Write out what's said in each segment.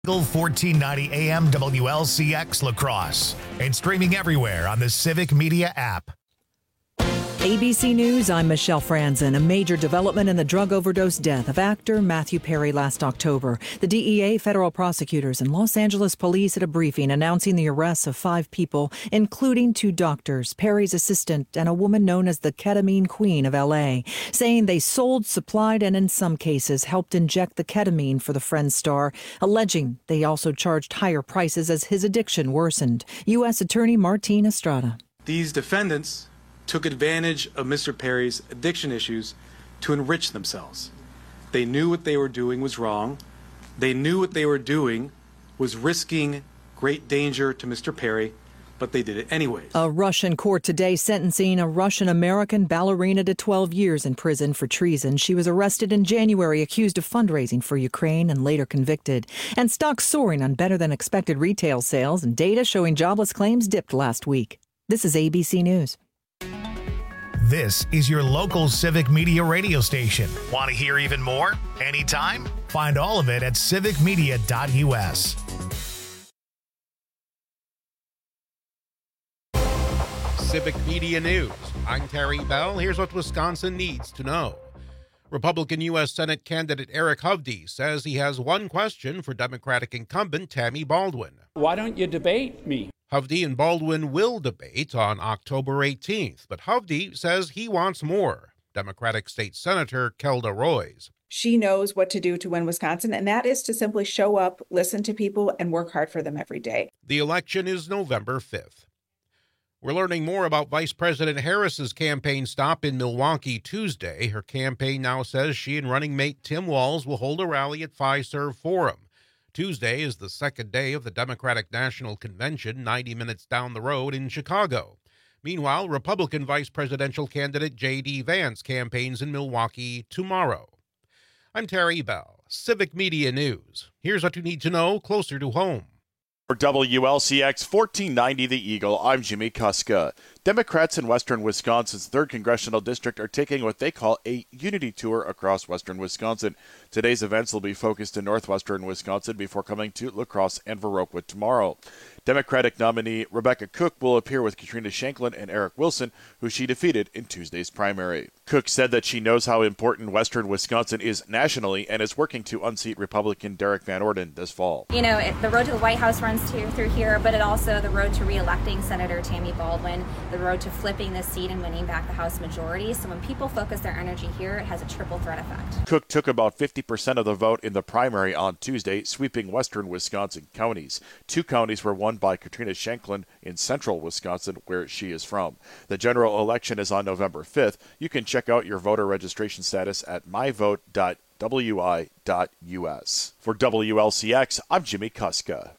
Eagle 1490 AM WLCX La Crosse and streaming everywhere on the Civic Media app. ABC News, I'm Michelle Franzen. A major development in the drug overdose death of actor Matthew Perry last October. The DEA, federal prosecutors, and Los Angeles police at a briefing announcing the arrests of 5 people, including 2 doctors, Perry's assistant, and a woman known as the ketamine queen of L.A., saying they sold, supplied, and in some cases helped inject the ketamine for the Friends star, alleging they also charged higher prices as his addiction worsened. U.S. Attorney Martin Estrada. These defendants took advantage of Mr. Perry's addiction issues to enrich themselves. They knew what they were doing was wrong. They knew what they were doing was risking great danger to Mr. Perry, but they did it anyways. A Russian court today sentencing a Russian-American ballerina to 12 years in prison for treason. She was arrested in January, accused of fundraising for Ukraine, and later convicted. And stocks soaring on better-than-expected retail sales, and data showing jobless claims dipped last week. This is ABC News. This is your local Civic Media radio station. Want to hear even more? Anytime? Find all of it at civicmedia.us. Civic Media News. I'm Terry Bell. Here's what Wisconsin needs to know. Republican U.S. Senate candidate Eric Hovde says he has one question for Democratic incumbent Tammy Baldwin. Why don't you debate me? Hovde and Baldwin will debate on October 18th, but Hovde says he wants more. Democratic State Senator Kelda Roys. She knows what to do to win Wisconsin, and that is to simply show up, listen to people, and work hard for them every day. The election is November 5th. We're learning more about Vice President Harris's campaign stop in Milwaukee Tuesday. Her campaign now says she and running mate Tim Walz will hold a rally at Fiserv Forum. Tuesday is the second day of the Democratic National Convention, 90 minutes down the road in Chicago. Meanwhile, Republican vice presidential candidate J.D. Vance campaigns in Milwaukee tomorrow. I'm Terry Bell, Civic Media News. Here's what you need to know closer to home. For WLCX 1490 The Eagle, I'm Jimmy Kuska. Democrats in western Wisconsin's 3rd Congressional District are taking what they call a unity tour across western Wisconsin. Today's events will be focused in northwestern Wisconsin before coming to La Crosse and Viroqua tomorrow. Democratic nominee Rebecca Cook will appear with Katrina Shanklin and Eric Wilson, who she defeated in Tuesday's primary. Cook said that she knows how important western Wisconsin is nationally and is working to unseat Republican Derek Van Orden this fall. You know, the road to the White House runs through here, but it also the road to re-electing Senator Tammy Baldwin, the road to flipping the seat and winning back the House majority. So when people focus their energy here, it has a triple threat effect. Cook took about 50% of the vote in the primary on Tuesday, sweeping western Wisconsin counties. 2 counties were won by Katrina Shanklin in central Wisconsin, where she is from. The general election is on November 5th. You can check out your voter registration status at myvote.wi.us. For WLCX, I'm Jimmy Kuska.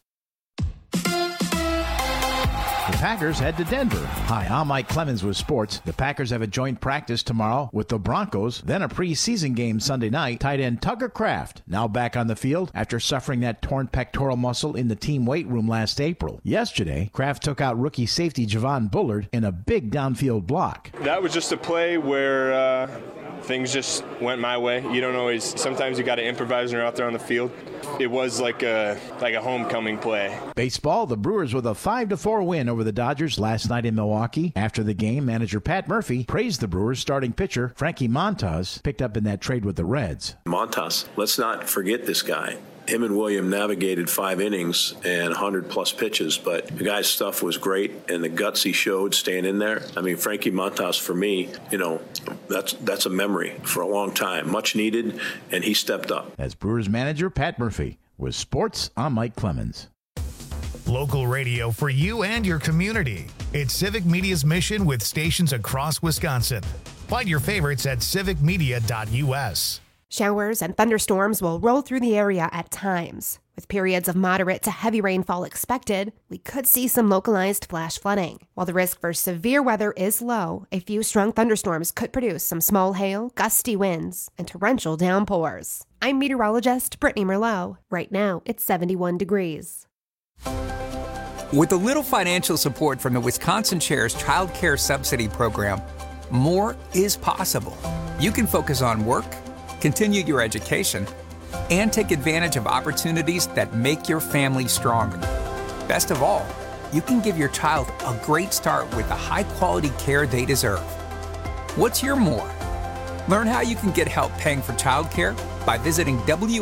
The Packers head to Denver. Hi, I'm Mike Clemens with sports. The Packers have a joint practice tomorrow with the Broncos, then a preseason game Sunday night. Tight end Tucker Kraft now back on the field after suffering that torn pectoral muscle in the team weight room last April. Yesterday, Kraft took out rookie safety Javon Bullard in a big downfield block. That was just a play where things just went my way. You don't always, sometimes you got to improvise when you're out there on the field. It was like a homecoming play. Baseball, the Brewers with a 5-4 win over the Dodgers last night in Milwaukee. After the game, manager Pat Murphy praised the Brewers starting pitcher Frankie Montas, picked up in that trade with the Reds. Montas, let's not forget this guy. Him and William navigated 5 innings and 100-plus pitches, but the guy's stuff was great, and the guts he showed staying in there. I mean, Frankie Montas, for me, that's a memory for a long time. Much needed, and he stepped up. As Brewers manager Pat Murphy. With sports, I'm Mike Clemens. Local radio for you and your community. It's Civic Media's mission with stations across Wisconsin. Find your favorites at civicmedia.us. Showers and thunderstorms will roll through the area at times. With periods of moderate to heavy rainfall expected, we could see some localized flash flooding. While the risk for severe weather is low, a few strong thunderstorms could produce some small hail, gusty winds, and torrential downpours. I'm meteorologist Brittany Merlot. Right now, it's 71 degrees. With a little financial support from the Wisconsin Chair's Child Care Subsidy Program, more is possible. You can focus on work, continue your education, and take advantage of opportunities that make your family stronger. Best of all, you can give your child a great start with the high-quality care they deserve. What's your more? Learn how you can get help paying for childcare by visiting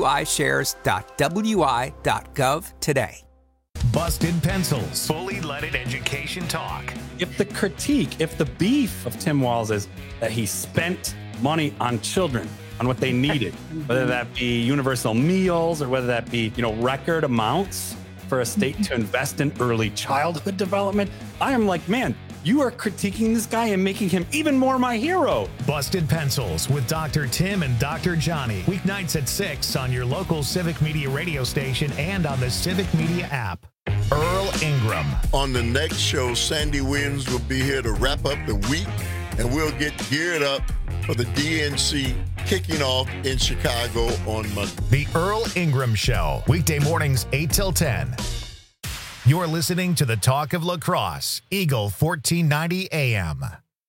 wishares.wi.gov today. Busted Pencils. Fully Leaded Education Talk. If the beef of Tim Walz is that he spent money on children, on what they needed, whether that be universal meals or whether that be, record amounts for a state to invest in early childhood development, I am like, man, you are critiquing this guy and making him even more my hero. Busted Pencils with Dr. Tim and Dr. Johnny. Weeknights at 6 on your local Civic Media radio station and on the Civic Media app. Earl Ingram. On the next show, Sandy Williams will be here to wrap up the week, and we'll get geared up for the DNC kicking off in Chicago on Monday. The Earl Ingram Show. Weekday mornings 8 till 10. You're listening to the Talk of La Crosse, Eagle 1490 AM.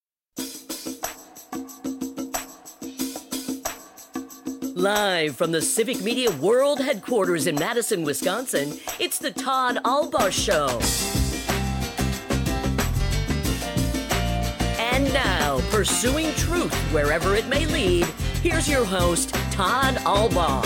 Live from the Civic Media World Headquarters in Madison, Wisconsin, it's the Todd Albaugh Show. And now, pursuing truth wherever it may lead, here's your host, Todd Albaugh.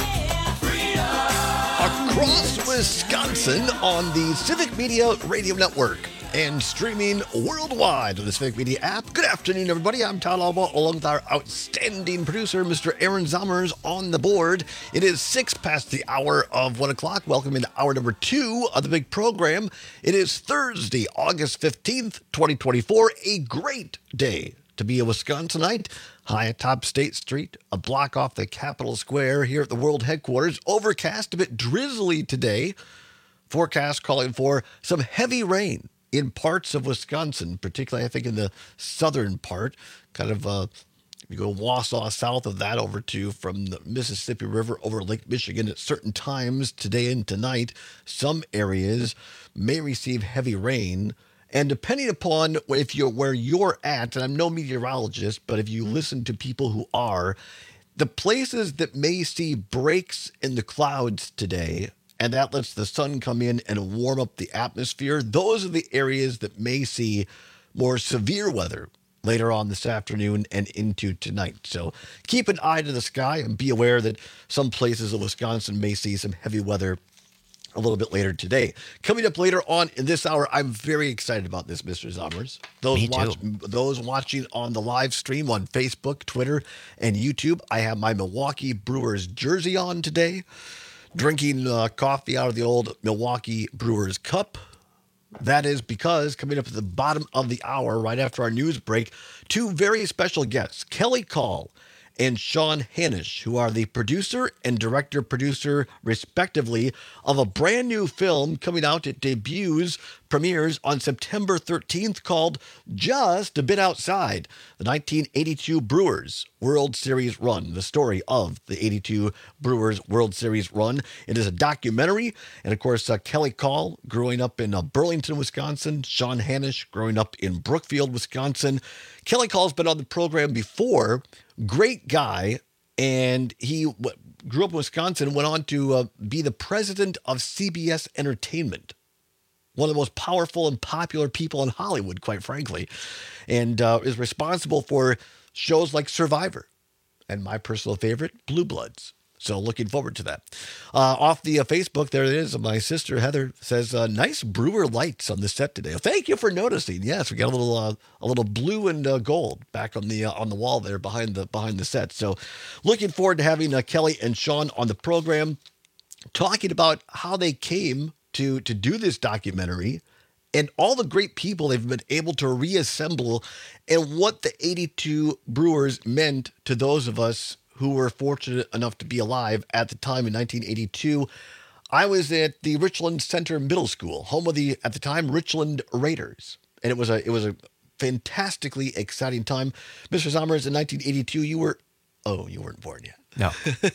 Across Wisconsin on the Civic Media Radio Network and streaming worldwide on the Civic Media app. Good afternoon, everybody. I'm Todd Albaugh, along with our outstanding producer, Mr. Aaron Zommers, on the board. It is 6 past the hour of 1 o'clock. Welcome into hour number 2 of the big program. It is Thursday, August 15th, 2024. A great day to be a Wisconsinite. High atop State Street, a block off the Capitol Square here at the World Headquarters. Overcast, a bit drizzly today. Forecast calling for some heavy rain in parts of Wisconsin, particularly I think in the southern part. Kind of, you go Wausau south of that over to from the Mississippi River over Lake Michigan at certain times today and tonight. Some areas may receive heavy rain. And depending upon where you're at, and I'm no meteorologist, but if you listen to people who are, the places that may see breaks in the clouds today, and that lets the sun come in and warm up the atmosphere, those are the areas that may see more severe weather later on this afternoon and into tonight. So keep an eye to the sky and be aware that some places of Wisconsin may see some heavy weather a little bit later today. Coming up later on in this hour, I'm very excited about this, Mr. Zommers. Those watching on the live stream on Facebook, Twitter, and YouTube, I have my Milwaukee Brewers jersey on today, drinking coffee out of the old Milwaukee Brewers cup. That is because coming up at the bottom of the hour, right after our news break, 2 very special guests, Kelly Call and Sean Hanisch, who are the producer and director-producer, respectively, of a brand new film coming out. It premieres on September 13th, called Just a Bit Outside, the 1982 Brewers World Series run, the story of the 82 Brewers World Series run. It is a documentary, and of course, Kelly Call, growing up in Burlington, Wisconsin, Sean Hanisch, growing up in Brookfield, Wisconsin. Kelly Call's been on the program before. Great guy, and he grew up in Wisconsin and went on to be the president of CBS Entertainment, one of the most powerful and popular people in Hollywood, quite frankly, and is responsible for shows like Survivor and my personal favorite, Blue Bloods. So looking forward to that. Off the Facebook, there it is. My sister Heather says, "Nice Brewer lights on the set today." Well, thank you for noticing. Yes, we got a little blue and gold back on the wall there behind the set. So looking forward to having Kelly and Sean on the program, talking about how they came to do this documentary and all the great people they've been able to reassemble, and what the 82 Brewers meant to those of us who were fortunate enough to be alive at the time in 1982. I was at the Richland Center Middle School, home of the, at the time, Richland Raiders. And it was a fantastically exciting time. Mr. Zommers, in 1982, you weren't born yet. No,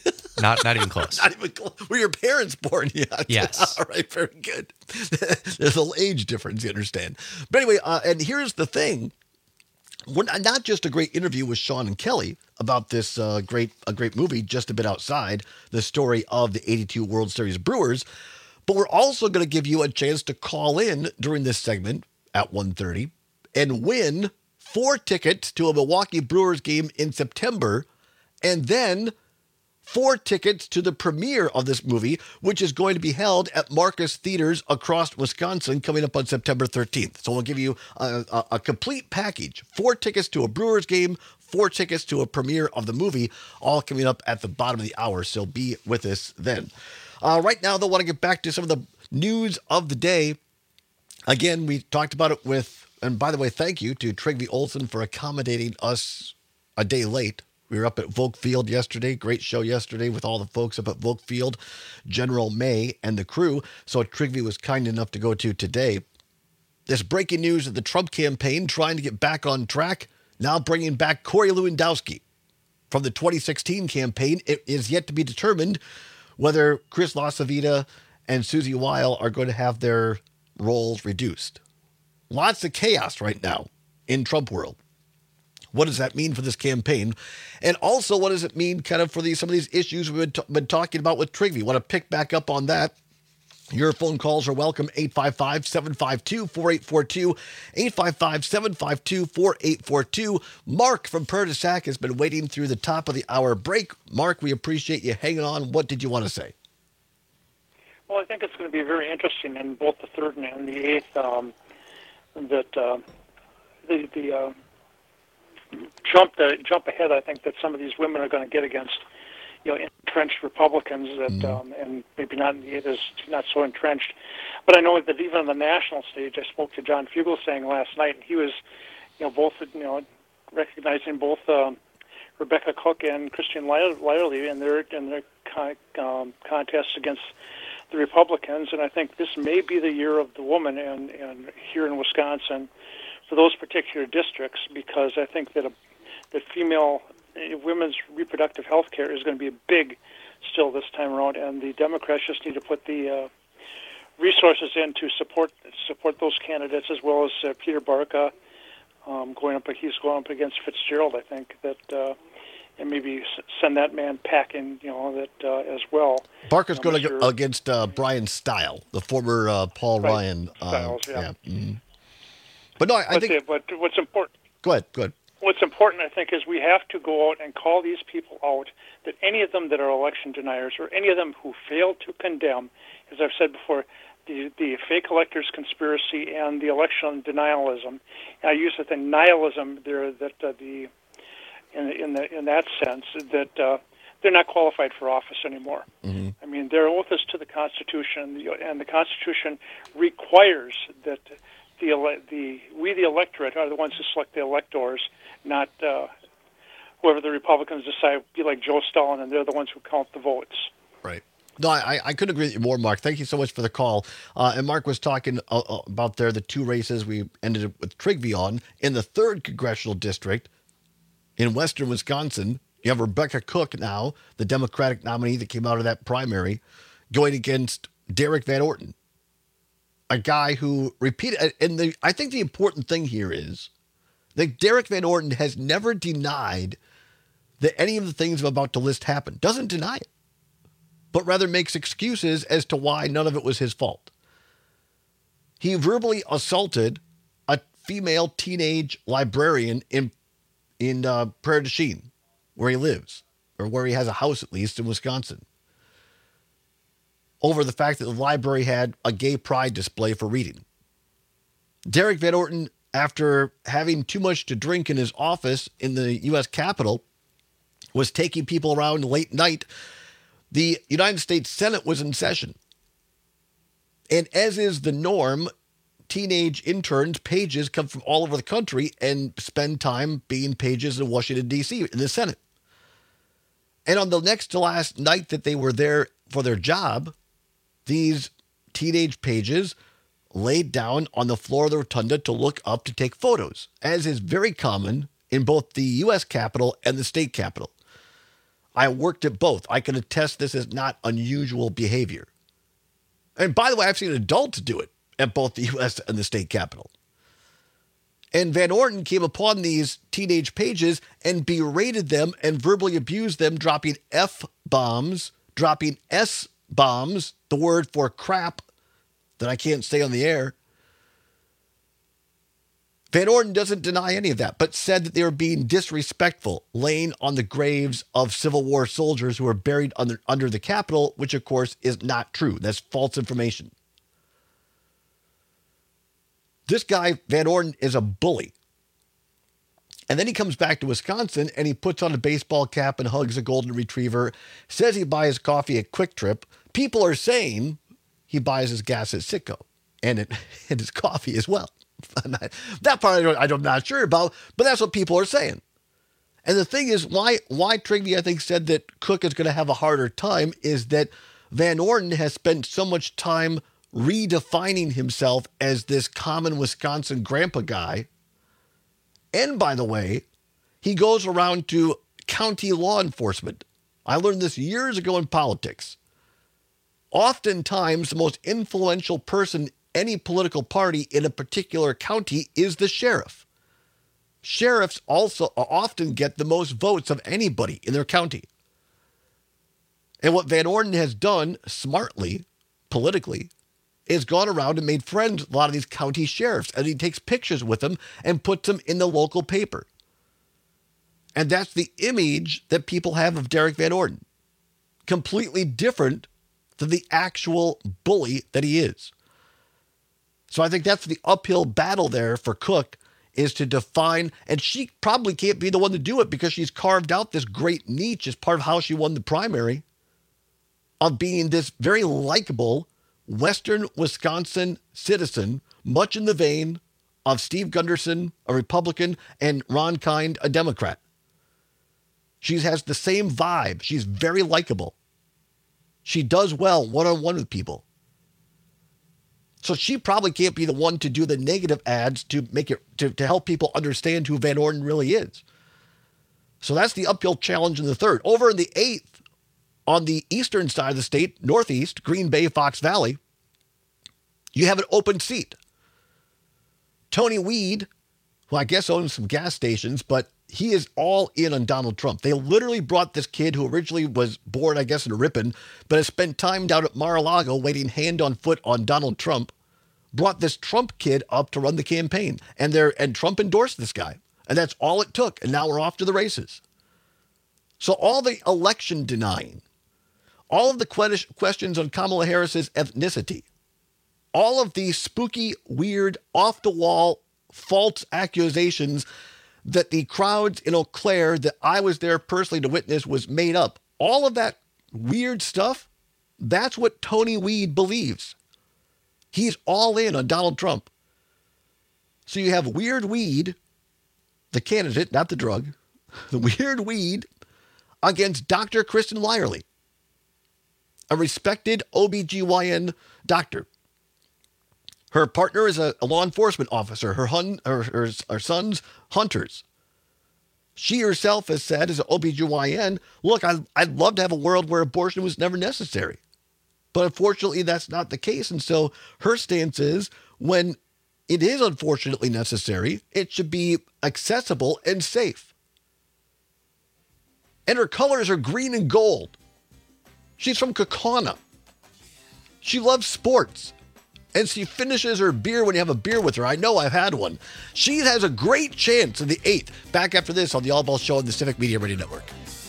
not even close. Not even close. Were your parents born yet? Yes. All right, very good. There's a little age difference, you understand. But anyway, and here's the thing. not just a great interview with Sean and Kelly about this great movie, Just a Bit Outside, the story of the 82 World Series Brewers, but we're also going to give you a chance to call in during this segment at 1:30 and win 4 tickets to a Milwaukee Brewers game in September, and then 4 tickets to the premiere of this movie, which is going to be held at Marcus Theaters across Wisconsin coming up on September 13th. So we'll give you a complete package, 4 tickets to a Brewers game, 4 tickets to a premiere of the movie, all coming up at the bottom of the hour. So be with us then. Right now, though, I want to get back to some of the news of the day. Again, we talked about it with, and by the way, thank you to Trygve Olsen for accommodating us a day late. We were up at Volk Field yesterday. Great show yesterday with all the folks up at Volk Field, General May and the crew. So Trygve was kind enough to go to today. This breaking news of the Trump campaign trying to get back on track, now bringing back Corey Lewandowski from the 2016 campaign. It is yet to be determined whether Chris LaCivita and Susie Weil are going to have their roles reduced. Lots of chaos right now in Trump world. What does that mean for this campaign? And also, what does it mean kind of for some of these issues we've been talking about with Trygve? Want to pick back up on that? Your phone calls are welcome, 855-752-4842, 855-752-4842. Mark from Perdisac has been waiting through the top of the hour break. Mark, we appreciate you hanging on. What did you want to say? Well, I think it's going to be very interesting in both the 3rd and the 8th the jump ahead. I think that some of these women are going to get against, entrenched Republicans that, and maybe not in the 8th is not so entrenched. But I know that even on the national stage, I spoke to John Fugelsang last night, and he was, both, recognizing both Rebecca Cook and Christian Lyerly in their contests against the Republicans. And I think this may be the year of the woman, and here in Wisconsin, for those particular districts, because I think that women's reproductive health care is going to be big still this time around, and the Democrats just need to put the resources in to support those candidates, as well as Peter Barca he's going up against Fitzgerald. I think that and maybe send that man packing, as well. Barca's going against Brian Stile, the former Paul Ryan. Stiles, yeah. Mm-hmm. But no, I think. But what's important? Go ahead. What's important, I think, is we have to go out and call these people out. That any of them that are election deniers, or any of them who fail to condemn, as I've said before, the fake electors conspiracy and the election denialism. And I use the nihilism there. That in that sense that they're not qualified for office anymore. Mm-hmm. I mean, their oath is to the Constitution, and the Constitution requires that the electorate are the ones who select the electors, not whoever the Republicans decide, be like Joe Stalin, and they're the ones who count the votes. Right. No, I couldn't agree with you more, Mark. Thank you so much for the call. And Mark was talking about the 2 races we ended up with Trygve on. In the 3rd congressional district in western Wisconsin, you have Rebecca Cook now, the Democratic nominee that came out of that primary, going against Derek Van Orton, a guy who repeated. And I think the important thing here is that Derek Van Orton has never denied that any of the things I'm about to list happened. Doesn't deny it, but rather makes excuses as to why none of it was his fault. He verbally assaulted a female teenage librarian in Prairie du Chien, where he lives, or where he has a house at least in Wisconsin, over the fact that the library had a gay pride display for reading. Derek Van Orton, after having too much to drink in his office in the U.S. Capitol, was taking people around late night. The United States Senate was in session. And as is the norm, teenage interns, pages, come from all over the country and spend time being pages in Washington, D.C., in the Senate. And on the next to last night that they were there for their job, these teenage pages laid down on the floor of the rotunda to look up to take photos, as is very common in both the U.S. Capitol and the state Capitol. I worked at both. I can attest this is not unusual behavior. And by the way, I've seen adults do it at both the U.S. and the state Capitol. And Van Orden came upon these teenage pages and berated them and verbally abused them, dropping F-bombs, dropping S-bombs, the word for crap that I can't say on the air. Van Orden doesn't deny any of that, but said that they were being disrespectful, laying on the graves of Civil War soldiers who were buried under the Capitol, which, of course, is not true. That's false information. This guy, Van Orden, is a bully. And then he comes back to Wisconsin, and he puts on a baseball cap and hugs a golden retriever, says he buys coffee at Quick Trip. People are saying he buys his gas at Citgo and his coffee as well. That part I'm not sure about, but that's what people are saying. And the thing is, why Trigney, I think, said that Cook is going to have a harder time is that Van Orden has spent so much time redefining himself as this common Wisconsin grandpa guy. And by the way, he goes around to county law enforcement. I learned this years ago in politics. Oftentimes, the most influential person any political party in a particular county is the sheriff. Sheriffs also often get the most votes of anybody in their county. And what Van Orden has done smartly, politically, is gone around and made friends with a lot of these county sheriffs, and he takes pictures with them and puts them in the local paper. And that's the image that people have of Derek Van Orden. Completely different than the actual bully that he is. So I think that's the uphill battle there for Cook, is to define, and she probably can't be the one to do it because she's carved out this great niche as part of how she won the primary, of being this very likable Western Wisconsin citizen, much in the vein of Steve Gunderson, a Republican, and Ron Kind, a Democrat. She has the same vibe. She's very likable. She does well one-on-one with people. So she probably can't be the one to do the negative ads to make it to help people understand who Van Orden really is. So that's the uphill challenge in the third. Over in the eighth, on the eastern side of the state, northeast, Green Bay, Fox Valley, you have an open seat. Tony Weed, who I guess owns some gas stations, but he is all in on Donald Trump. They literally brought this kid who originally was born, I guess, in Ripon, but has spent time down at Mar-a-Lago waiting hand on foot on Donald Trump, brought this Trump kid up to run the campaign. And Trump endorsed this guy. And that's all it took. And now we're off to the races. So all the election denying, all of the questions on Kamala Harris's ethnicity, all of these spooky, weird, off-the-wall, false accusations that the crowds in Eau Claire that I was there personally to witness was made up. All of that weird stuff, that's what Tony Weed believes. He's all in on Donald Trump. So you have Weird Weed, the candidate, not the drug, the Weird Weed against Dr. Kristen Lyerly, a respected OBGYN doctor. Her partner is a law enforcement officer. Her son's hunters. She herself has said as an OBGYN, look, I'd love to have a world where abortion was never necessary. But unfortunately, that's not the case. And so her stance is when it is unfortunately necessary, it should be accessible and safe. And her colors are green and gold. She's from Kaukauna. She loves sports. And she finishes her beer when you have a beer with her. I know, I've had one. She has a great chance in the 8th. Back after this on the All Ball Show on the Civic Media Radio Network.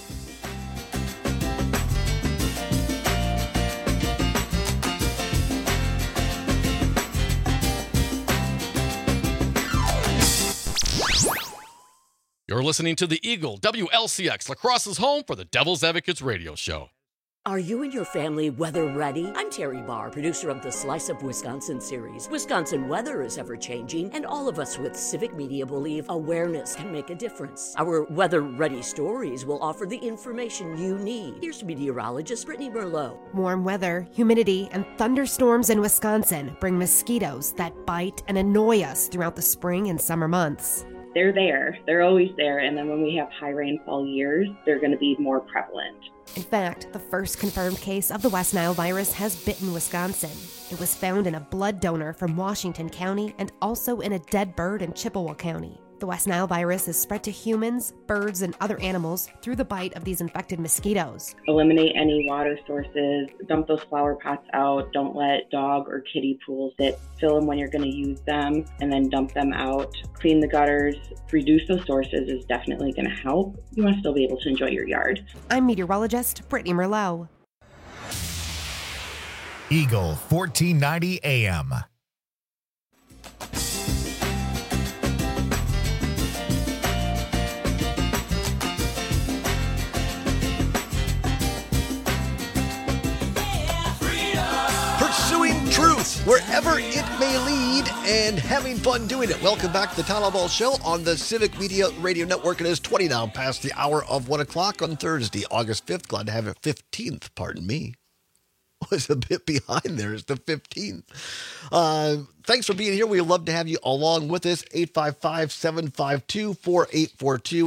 You're listening to The Eagle, WLCX, La Crosse's home for the Devil's Advocates radio show. Are you and your family weather ready? I'm Terry Barr, producer of the Slice of Wisconsin series. Wisconsin weather is ever-changing, and all of us with Civic Media believe awareness can make a difference. Our weather-ready stories will offer the information you need. Here's meteorologist Brittany Merlot. Warm weather, humidity, and thunderstorms in Wisconsin bring mosquitoes that bite and annoy us throughout the spring and summer months. they're there. They're always there. And then when we have high rainfall years, they're going to be more prevalent. In fact, the first confirmed case of the West Nile virus has bitten Wisconsin. It was found in a blood donor from Washington County and also in a dead bird in Chippewa County. The West Nile virus is spread to humans, birds, and other animals through the bite of these infected mosquitoes. Eliminate any water sources, dump those flower pots out, don't let dog or kiddie pools sit, fill them when you're going to use them, and then dump them out. Clean the gutters, reduce those sources is definitely going to help. You want to still be able to enjoy your yard. I'm meteorologist Brittany Merlot. Eagle 1490 AM. Pursuing truth wherever it may lead and having fun doing it. Welcome back to the Tyler Ball Show on the Civic Media Radio Network. It is 20 now past the hour of 1 o'clock on Thursday, August 5th. Glad to have it 15th, pardon me. Was a bit behind there. It's the 15th. Thanks for being here. We'd love to have you along with us. 855-752-4842.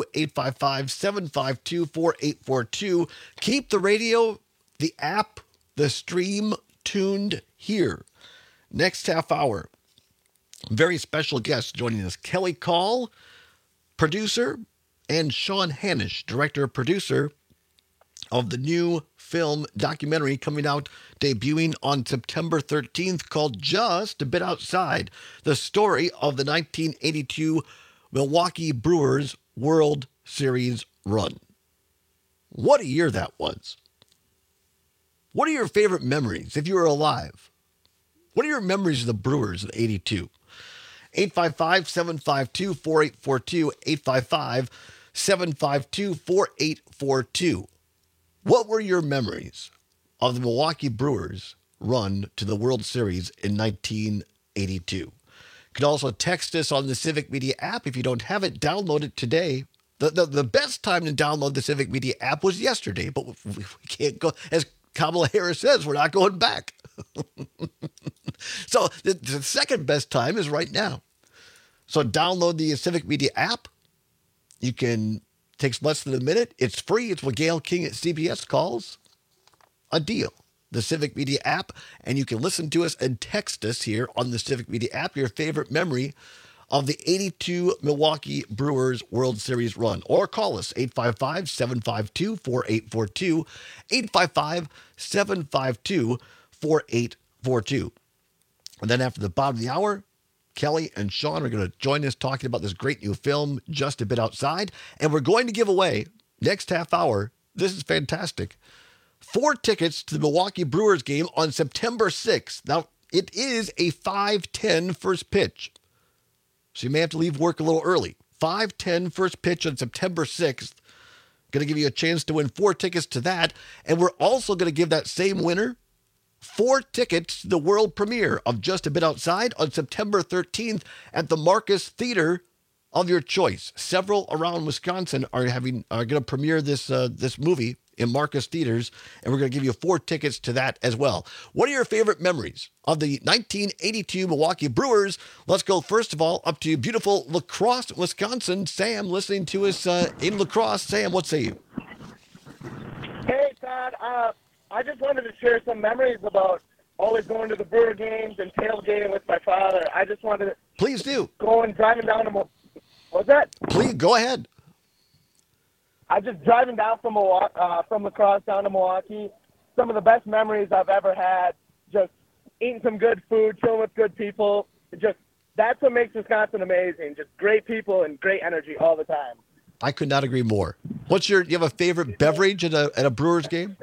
855-752-4842. Keep the radio, the app, the stream tuned here. Next half hour, very special guest joining us. Kelly Call, producer, and Sean Hanish, director-producer of the new film documentary coming out, debuting on September 13th, called Just a Bit Outside, the story of the 1982 Milwaukee Brewers World Series run. What a year that was. What are your favorite memories if you were alive? What are your memories of the Brewers in 82? 855-752-4842, 855-752-4842. What were your memories of the Milwaukee Brewers run to the World Series in 1982? You can also text us on the Civic Media app. If you don't have it, download it today. The best time to download the Civic Media app was yesterday, but we can't go, as Kamala Harris says, we're not going back. So the second best time is right now. So download the Civic Media app. You can, takes less than a minute. It's free. It's what Gail King at CBS calls a deal. The Civic Media app, and you can listen to us and text us here on the Civic Media app your favorite memory of the 82 Milwaukee Brewers World Series run. Or call us, 855-752-4842, 855-752-4842. And then after the bottom of the hour, Kelly and Sean are going to join us talking about this great new film, Just a Bit Outside. And we're going to give away, next half hour, this is fantastic, 4 tickets to the Milwaukee Brewers game on September 6th. Now, it is a 5:10 first pitch, so you may have to leave work a little early. 5:10 first pitch on September 6th. Going to give you a chance to win 4 tickets to that. And we're also going to give that same winner 4 tickets to the world premiere of Just a Bit Outside on September 13th at the Marcus Theater of your choice. Several around Wisconsin are going to premiere this movie in Marcus Theaters, and we're going to give you 4 tickets to that as well. What are your favorite memories of the 1982 Milwaukee Brewers? Let's go, first of all, up to beautiful La Crosse, Wisconsin. Sam, listening to us in La Crosse. Sam, what say you? Hey, Todd. I just wanted to share some memories about always going to the Brewer games and tailgating with my father. I just wanted to... Please do. Driving down to... What's that? Please, go ahead. I just driving down from La Crosse down to Milwaukee. Some of the best memories I've ever had. Just eating some good food, chilling with good people. That's what makes Wisconsin amazing. Just great people and great energy all the time. I could not agree more. Do you have a favorite beverage at a Brewers game?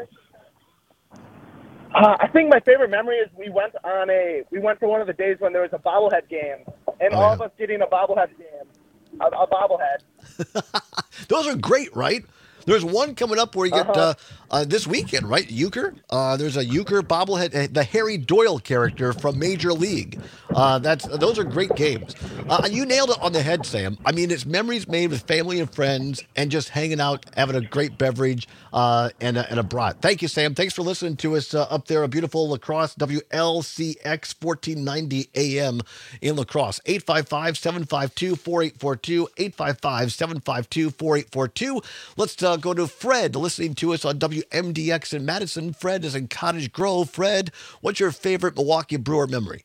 I think my favorite memory is we went for one of the days when there was a bobblehead game, and all of us getting a bobblehead game. A bobblehead. Those are great, right? There's one coming up where you get this weekend, right? Euchre. There's a Euchre bobblehead, the Harry Doyle character from Major League. Those are great games. You nailed it on the head, Sam. I mean, it's memories made with family and friends and just hanging out, having a great beverage and a brat. Thank you, Sam. Thanks for listening to us up there. A beautiful La Crosse, WLCX 1490 AM in La Crosse. 855-752-4842. 855-752-4842. Let's go to Fred listening to us on WMDX in Madison. Fred is in Cottage Grove. Fred, what's your favorite Milwaukee Brewer memory?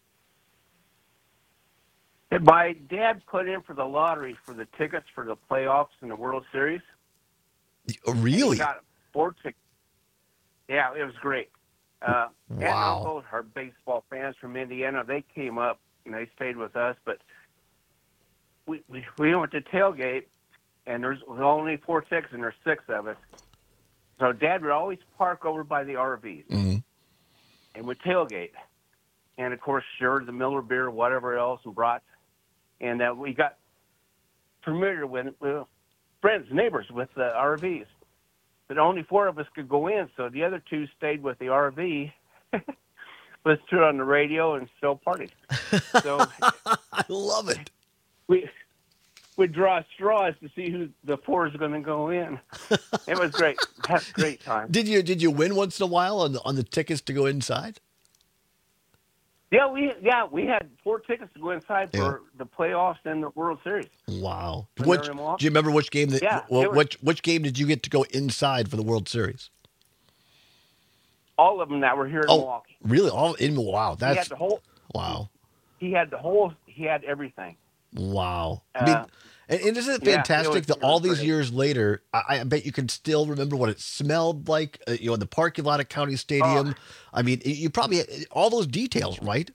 My dad put in for the lottery for the tickets for the playoffs in the World Series. Really? He got 4 tickets. Yeah, it was great. Wow. And Uncle are baseball fans from Indiana. They came up and they stayed with us, but we went to tailgate, and there's only 4 tickets, and there's 6 of us. So Dad would always park over by the RVs, and would tailgate. And, of course, sure, the Miller beer, whatever else, and brats. And we got familiar with friends, neighbors with the RVs. But only 4 of us could go in, so the other 2 stayed with the RV, listened to it on the radio, and still partied. So I love it. We'd draw straws to see who the 4 is going to go in. It was great. Had a great time. Did you win once in a while on the tickets to go inside? Yeah, we had 4 tickets to go inside for the playoffs and the World Series. Wow. Do Do you remember which game which game did you get to go inside for the World Series? All of them that were here in Milwaukee. Really? All in Milwaukee? Wow. He had the whole. Wow. He had everything. Wow. I mean, and isn't it fantastic that all these years later, I bet you can still remember what it smelled like, in the parking lot at County Stadium. I mean, you probably all those details, right?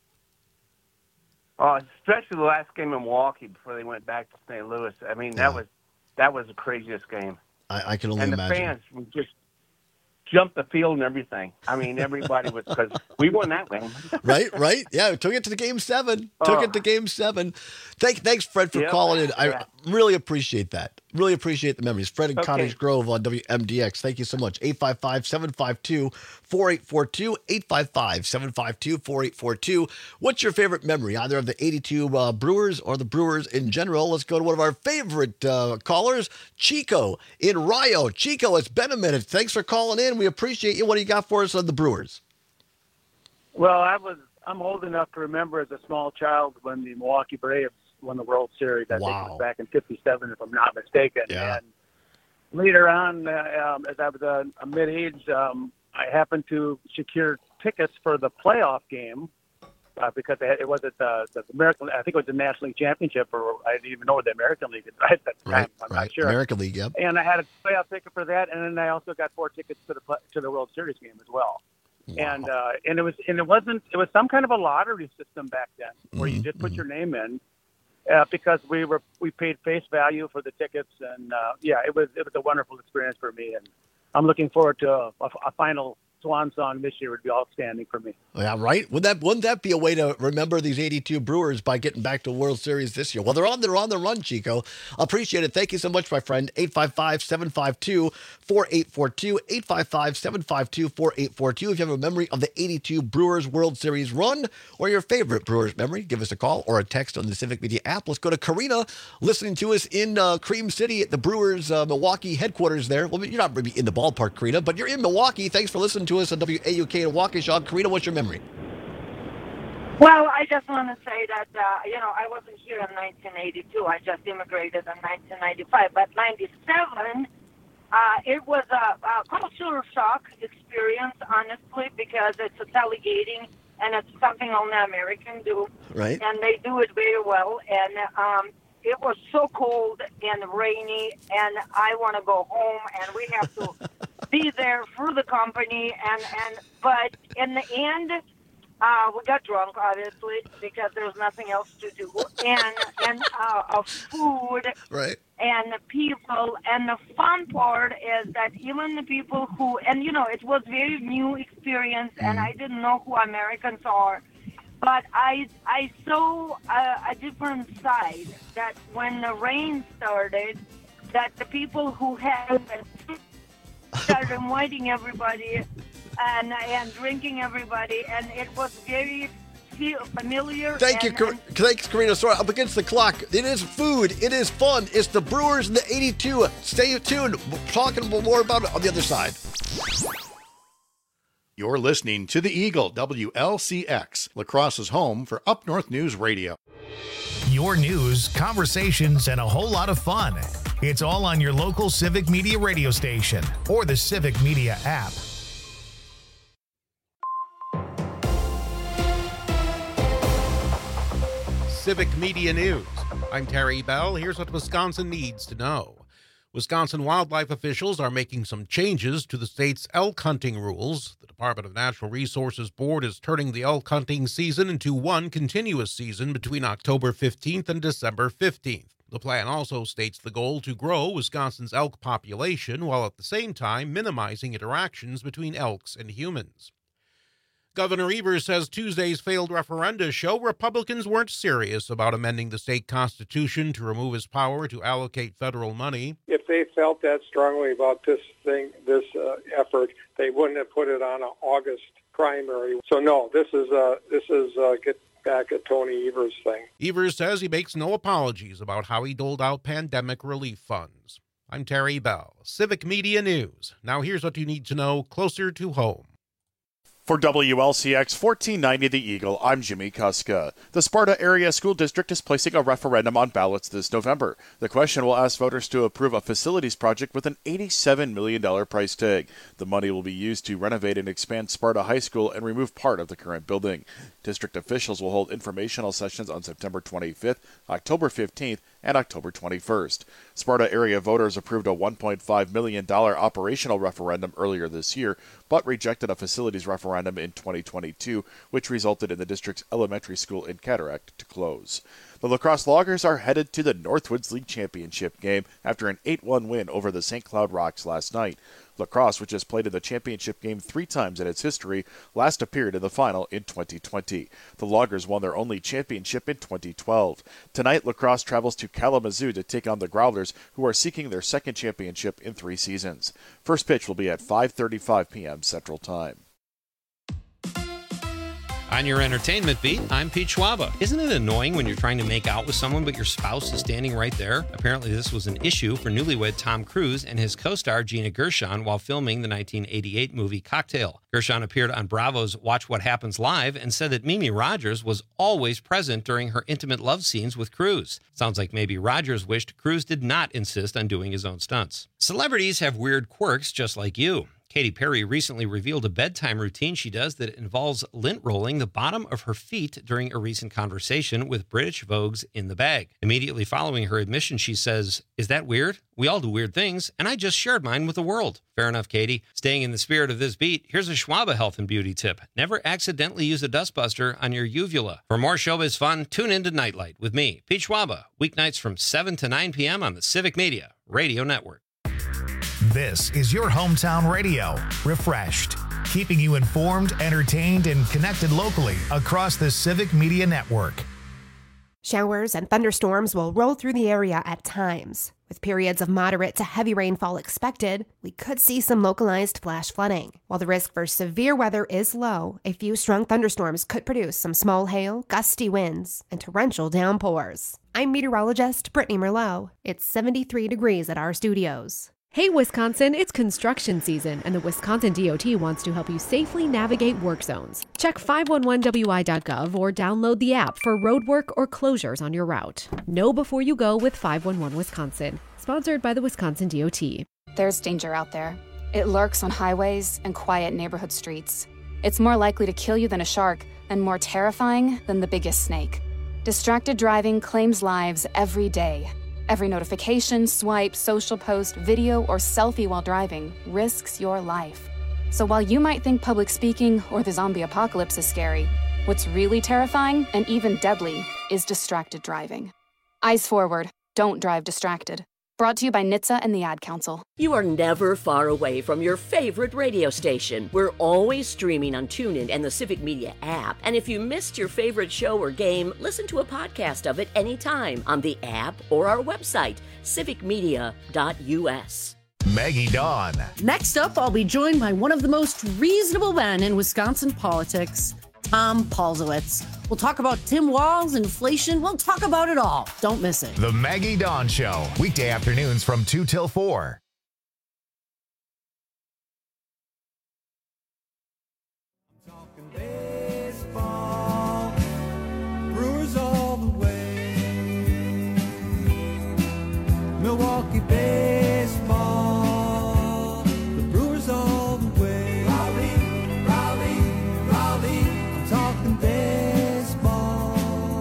Especially the last game in Milwaukee before they went back to St. Louis. I mean, that was the craziest game. I can only imagine. And the fans would just jump the field and everything. I mean, everybody was, because we won that game. Right. Yeah, took it to the Game 7. Thanks, Fred, for calling in. I really appreciate that. Really appreciate the memories. Fred in Cottage Grove on WMDX. Thank you so much. 855-752-4842. 855-752-4842. What's your favorite memory, either of the 82 Brewers or the Brewers in general? Let's go to one of our favorite callers, Chico in Rio. Chico, it's been a minute. Thanks for calling in. We appreciate you. What do you got for us on the Brewers? Well, I'm old enough to remember as a small child when the Milwaukee Braves won the World Series. I think it was back in '57, if I'm not mistaken. Yeah. And later on, as I was a mid-age, I happened to secure tickets for the playoff game because it was at the American. I think it was the National League Championship, or I didn't even know what the American League is at that time. I'm not sure. American League, yep. And I had a playoff ticket for that, and then I also got 4 tickets to the World Series game as well. Wow. And it was some kind of a lottery system back then where you just put your name in because we paid face value for the tickets, and it was a wonderful experience for me, and I'm looking forward to a final swan song this year. Would be outstanding for me. Yeah, right. Wouldn't that be a way to remember these 82 Brewers by getting back to World Series this year? Well, they're on the run, Chico. Appreciate it. Thank you so much, my friend. 855-752-4842. 855-752-4842. If you have a memory of the 82 Brewers World Series run or your favorite Brewers memory, give us a call or a text on the Civic Media app. Let's go to Karina, listening to us in Cream City at the Brewers Milwaukee headquarters there. Well, you're not really in the ballpark, Karina, but you're in Milwaukee. Thanks for listening to us on WAUK in Waukesha. Karina, what's your memory? Well, I just want to say that, I wasn't here in 1982. I just immigrated in 1995. But 97, it was a cultural shock experience, honestly, because it's a tailgating, and it's something only Americans do. Right. And they do it very well. And it was so cold and rainy, and I want to go home, and we have to be there for the company. But in the end, we got drunk, obviously, because there's nothing else to do. And food, right, and the people. And the fun part is that even the people who, and it was very new experience, and I didn't know who Americans are. But I saw a different side, that when the rain started, that the people who had started inviting everybody and drinking everybody, and it was very familiar. Thank you, thanks, Karina. Sorry, up against the clock. It is food. It is fun. It's the Brewers and the 82. Stay tuned. We're talking more about it on the other side. You're listening to the Eagle, WLCX, La Crosse's home for Up North News Radio. Your news, conversations, and a whole lot of fun. It's all on your local Civic Media radio station or the Civic Media app. Civic Media News. I'm Terry Bell. Here's what Wisconsin needs to know. Wisconsin wildlife officials are making some changes to the state's elk hunting rules. The Department of Natural Resources Board is turning the elk hunting season into one continuous season between October 15th and December 15th. The plan also states the goal to grow Wisconsin's elk population while at the same time minimizing interactions between elks and humans. Governor Evers says Tuesday's failed referenda show Republicans weren't serious about amending the state constitution to remove his power to allocate federal money. If they felt that strongly about this effort, they wouldn't have put it on an August primary. So no, this is get back at Tony Evers thing. Evers says he makes no apologies about how he doled out pandemic relief funds. I'm Terry Bell, Civic Media News. Now here's what you need to know closer to home. For WLCX 1490 The Eagle, I'm Jimmy Kuska. The Sparta Area School District is placing a referendum on ballots this November. The question will ask voters to approve a facilities project with an $87 million price tag. The money will be used to renovate and expand Sparta High School and remove part of the current building. District officials will hold informational sessions on September 25th, October 15th, and October 21st. Sparta area voters approved a $1.5 million operational referendum earlier this year, but rejected a facilities referendum in 2022, which resulted in the district's elementary school in Cataract to close. The La Crosse Loggers are headed to the Northwoods League Championship game after an 8-1 win over the St. Cloud Rocks last night. La Crosse, which has played in the championship game 3 times in its history, last appeared in the final in 2020. The Loggers won their only championship in 2012. Tonight, La Crosse travels to Kalamazoo to take on the Growlers, who are seeking their second championship in 3 seasons. First pitch will be at 5:35 p.m. Central Time. On your entertainment beat, I'm Pete Schwaba. Isn't it annoying when you're trying to make out with someone but your spouse is standing right there? Apparently this was an issue for newlywed Tom Cruise and his co-star Gina Gershon while filming the 1988 movie Cocktail. Gershon appeared on Bravo's Watch What Happens Live and said that Mimi Rogers was always present during her intimate love scenes with Cruise. Sounds like maybe Rogers wished Cruise did not insist on doing his own stunts. Celebrities have weird quirks just like you. Katy Perry recently revealed a bedtime routine she does that involves lint rolling the bottom of her feet during a recent conversation with British Vogue's In the Bag. Immediately following her admission, she says, "Is that weird? We all do weird things, and I just shared mine with the world." Fair enough, Katy. Staying in the spirit of this beat, here's a Schwaba health and beauty tip. Never accidentally use a dustbuster on your uvula. For more showbiz fun, tune into Nightlight with me, Pete Schwaba, weeknights from 7 to 9 p.m. on the Civic Media Radio Network. This is your hometown radio, refreshed, keeping you informed, entertained, and connected locally across the Civic Media Network. Showers and thunderstorms will roll through the area at times. With periods of moderate to heavy rainfall expected, we could see some localized flash flooding. While the risk for severe weather is low, a few strong thunderstorms could produce some small hail, gusty winds, and torrential downpours. I'm meteorologist Brittany Merlot. It's 73 degrees at our studios. Hey Wisconsin, it's construction season, and the Wisconsin DOT wants to help you safely navigate work zones. Check 511wi.gov or download the app for roadwork or closures on your route. Know before you go with 511 Wisconsin, sponsored by the Wisconsin DOT. There's danger out there. It lurks on highways and quiet neighborhood streets. It's more likely to kill you than a shark, and more terrifying than the biggest snake. Distracted driving claims lives every day. Every notification, swipe, social post, video, or selfie while driving risks your life. So while you might think public speaking or the zombie apocalypse is scary, what's really terrifying and even deadly is distracted driving. Eyes forward, don't drive distracted. Brought to you by NHTSA and the Ad Council. You are never far away from your favorite radio station. We're always streaming on TuneIn and the Civic Media app. And if you missed your favorite show or game, listen to a podcast of it anytime on the app or our website, civicmedia.us. Maggie Dawn. Next up, I'll be joined by one of the most reasonable men in Wisconsin politics, Tom Paulzowitz. We'll talk about Tim Walz, inflation. We'll talk about it all. Don't miss it. The Maggie Dawn Show, weekday afternoons from 2 till 4. Baseball, Brewers all the way. Milwaukee baseball, the Brewers all the way. Raleigh, Raleigh, Raleigh, I'm talking baseball.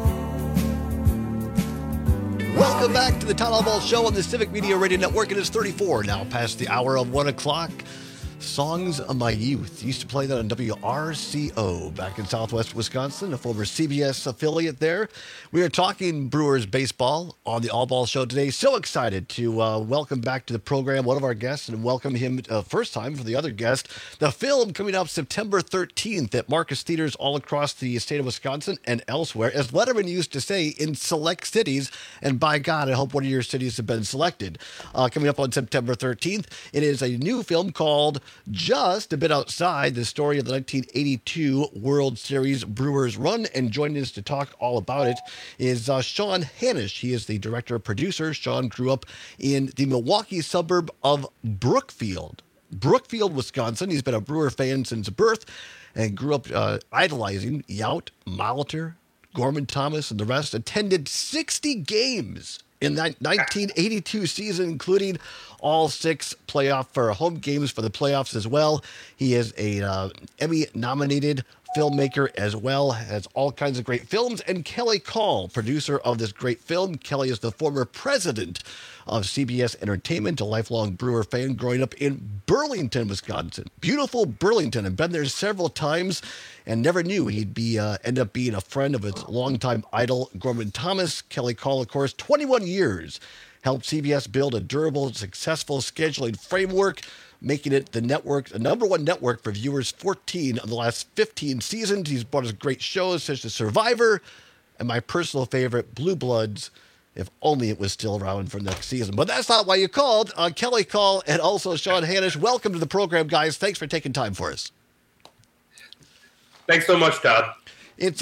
Welcome back to the Town Ball Show on the Civic Media Radio Network. It is 34 now past the hour of 1 o'clock. Songs of My Youth. Used to play that on WRCO back in Southwest Wisconsin, a former CBS affiliate there. We are talking Brewers baseball on the All Ball Show today. So excited to welcome back to the program one of our guests and welcome him first time for the other guest. The film coming up September 13th at Marcus Theaters all across the state of Wisconsin and elsewhere. As Letterman used to say, in select cities. And by God, I hope one of your cities have been selected. Coming up on September 13th, it is a new film called Just a Bit Outside, the story of the 1982 World Series Brewers run. And joining us to talk all about it is Sean Hanisch. He is the director-producer. Sean grew up in the Milwaukee suburb of Brookfield, Wisconsin. He's been a Brewer fan since birth and grew up idolizing Yount, Molitor, Gorman Thomas, and the rest. Attended 60 games in that 1982 season, including all 6 playoff for home games for the playoffs as well. He is a Emmy-nominated filmmaker as well, has all kinds of great films. And Kelly Call, producer of this great film. Kelly is the former president of CBS Entertainment, a lifelong Brewer fan growing up in Burlington, Wisconsin. Beautiful Burlington. I've been there several times and never knew he'd be end up being a friend of his longtime idol, Gorman Thomas. Kelly Call, of course, 21 years, helped CBS build a durable, successful scheduling framework, making it the number one network for viewers 14 of the last 15 seasons. He's brought us great shows such as Survivor and my personal favorite, Blue Bloods, if only it was still around for next season. But that's not why you called. Kelly Call and also Sean Hanisch, welcome to the program, guys. Thanks for taking time for us. Thanks so much, Todd. It's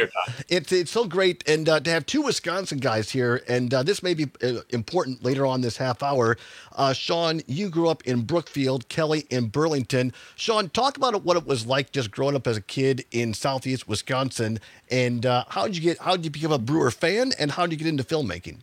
so great, and to have 2 Wisconsin guys here, and this may be important later on this half hour. Sean, you grew up in Brookfield, Kelly in Burlington. Sean, talk about what it was like just growing up as a kid in Southeast Wisconsin, and how did you become a Brewer fan, and how did you get into filmmaking?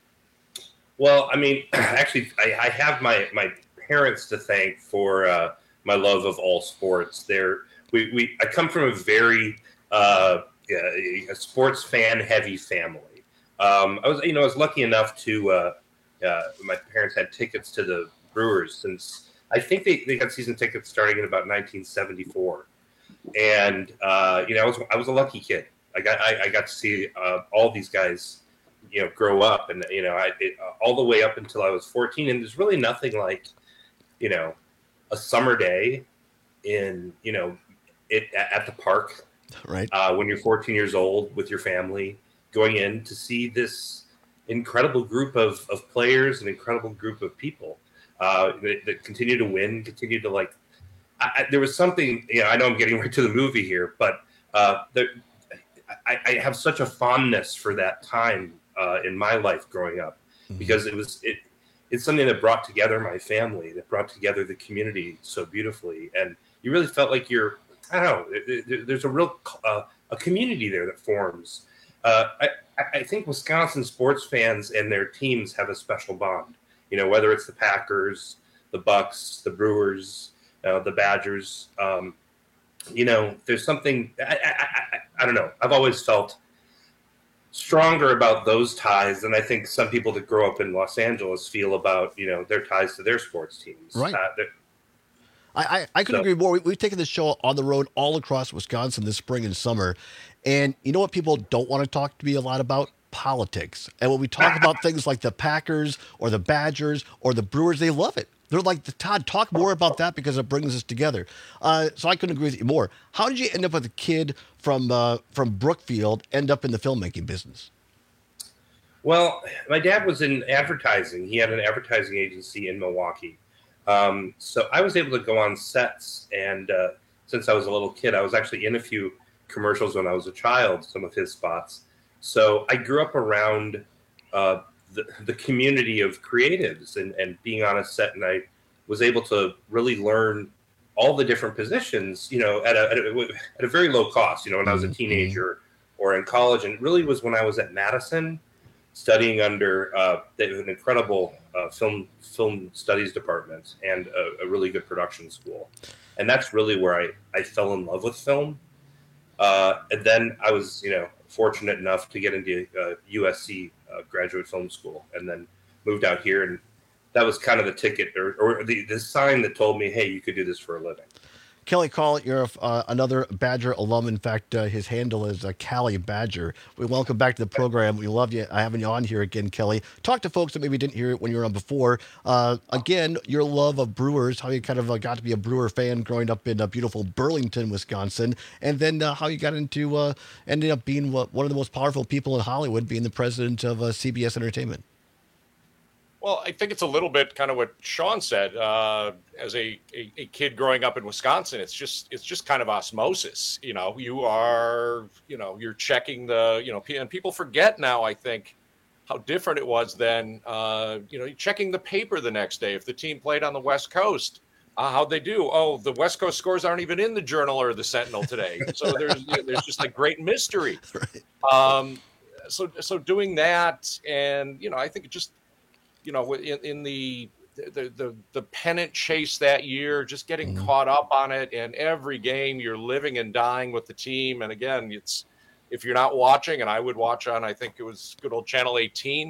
Well, I mean, actually, I have my parents to thank for my love of all sports. I come from a very a sports fan heavy family. I was lucky enough to my parents had tickets to the Brewers since I think they got season tickets starting in about 1974, and I was a lucky kid. I got to see all these guys grow up, and all the way up until I was 14. And there's really nothing like a summer day in at the park. Right. When you're 14 years old with your family, going in to see this incredible group of players, an incredible group of people that continue to win, continue to there was something, I know I'm getting right to the movie here, but I have such a fondness for that time in my life growing up, because it's something that brought together my family, that brought together the community so beautifully. And you really felt like I don't know, there's a real a community there that forms. I think Wisconsin sports fans and their teams have a special bond, whether it's the Packers, the Bucks, the Brewers, the Badgers. There's something, I don't know, I've always felt stronger about those ties than I think some people that grow up in Los Angeles feel about, their ties to their sports teams. Right. I couldn't agree more. We've taken this show on the road all across Wisconsin this spring and summer. And you know what people don't want to talk to me a lot about? politics. And when we talk about things like the Packers or the Badgers or the Brewers, they love it. They're like, Todd, talk more about that because it brings us together. So I couldn't agree with you more. How did you end up with a kid from Brookfield end up in the filmmaking business? Well, my dad was in advertising. He had an advertising agency in Milwaukee. So I was able to go on sets. And since I was a little kid, I was actually in a few commercials when I was a child, some of his spots. So I grew up around the community of creatives and being on a set. And I was able to really learn all the different positions, you know, at a very low cost, you know, when I was a teenager or in college. And it really was when I was at Madison studying under an incredible film studies department and a really good production school. And that's really where I fell in love with film. And then I was, you know, fortunate enough to get into USC graduate film school and then moved out here. And that was kind of the ticket or the sign that told me, hey, you could do this for a living. Kelly Call, you're another Badger alum. In fact, his handle is Cali Badger. We welcome back to the program. We love you having you on here again, Kelly. Talk to folks that maybe didn't hear it when you were on before. Again, your love of Brewers, how you kind of got to be a Brewer fan growing up in beautiful Burlington, Wisconsin, and then how you got into ended up being one of the most powerful people in Hollywood, being the president of CBS Entertainment. Well, I think it's a little bit kind of what Sean said. As a kid growing up in Wisconsin, it's just kind of osmosis. You know, you're checking and people forget now, I think, how different it was then. You're checking the paper the next day if the team played on the West Coast. How'd they do? Oh, the West Coast scores aren't even in the Journal or the Sentinel today. So there's just a great mystery. Right. So doing that, and I think it just. In the pennant chase that year, just getting caught up on it, and every game you're living and dying with the team. And again, if you're not watching, and I would watch on, I think it was good old Channel 18.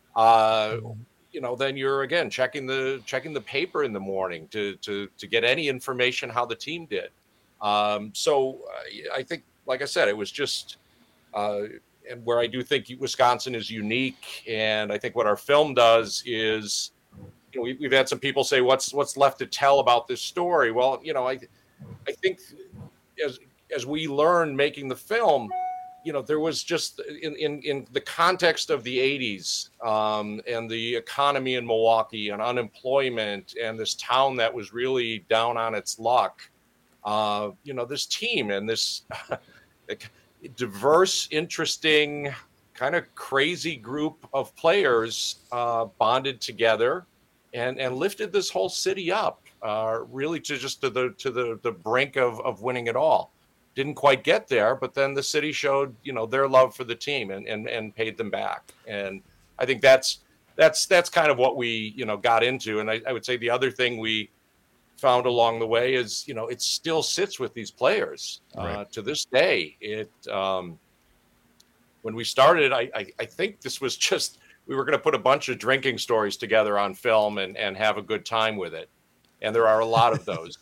Then you're again checking the paper in the morning to get any information how the team did. So I think, like I said, it was just. And where I do think Wisconsin is unique, and I think what our film does is, we've had some people say, "What's left to tell about this story?" Well, I think as we learned making the film, there was just in the context of the '80s and the economy in Milwaukee and unemployment and this town that was really down on its luck, this team and this. Diverse, interesting, kind of crazy group of players bonded together and lifted this whole city up, really to the brink of winning it all. Didn't quite get there, but then the city showed their love for the team and paid them back. And I think that's kind of what we got into. And I would say the other thing we found along the way is it still sits with these players to this day. When we started, I think this was just we were going to put a bunch of drinking stories together on film and have a good time with it, and there are a lot of those.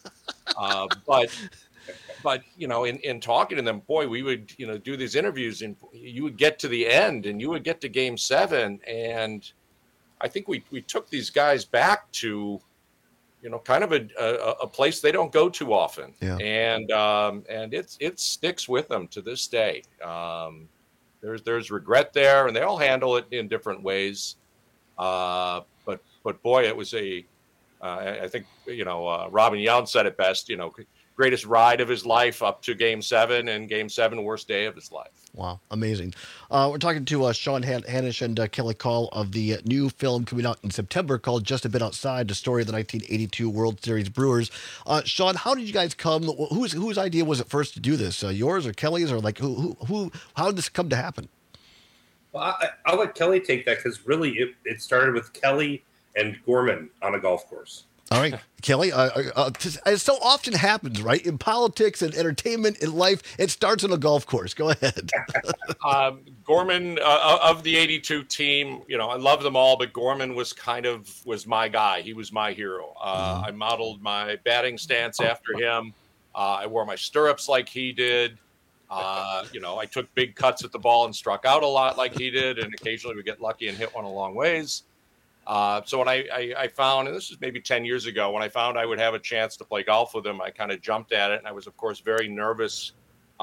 But in talking to them, boy, we would do these interviews, and you would get to the end, and you would get to Game 7, and I think we took these guys back to. Kind of a place they don't go too often, and it sticks with them to this day. There's regret there, and they all handle it in different ways. But boy, it was I think Robin Yount said it best. Greatest ride of his life up to Game 7, and Game 7 worst day of his life. Wow, amazing. We're talking to Sean Hanish and Kelly Call of the new film coming out in September called Just a Bit Outside, the story of the 1982 World Series Brewers. Sean, how did you guys come? Whose idea was it first to do this? Yours or Kelly's, or like how did this come to happen? Well, I'll let Kelly take that because really it started with Kelly and Gorman on a golf course. All right, Kelly, as so often happens, right? In politics and entertainment, in life, it starts on a golf course. Go ahead. Gorman of the 82 team, I love them all, but Gorman was my guy. He was my hero. I modeled my batting stance after him. I wore my stirrups like he did. I took big cuts at the ball and struck out a lot like he did, and occasionally we get lucky and hit one a long ways. So when I found, and this is maybe 10 years ago, when I found I would have a chance to play golf with him, I kind of jumped at it, and I was, of course, very nervous